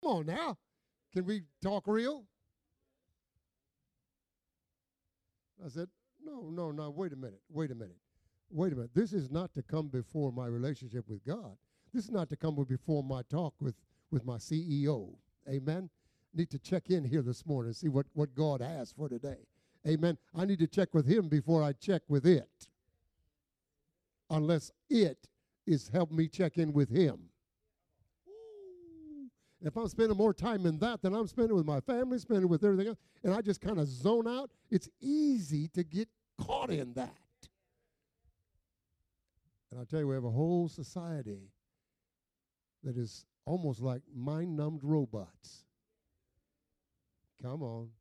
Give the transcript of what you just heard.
on now. Can we talk real? I said, no, wait a minute. This is not to come before my relationship with God. This is not to come before my talk with my CEO. Amen? Need to check in here this morning and see what God has for today. Amen? I need to check with him before I check with it. Unless it is helping me check in with him. If I'm spending more time in that than I'm spending with my family, spending with everything else, and I just kind of zone out, it's easy to get caught in that. And I'll tell you, we have a whole society that is almost like mind-numbed robots. Come on.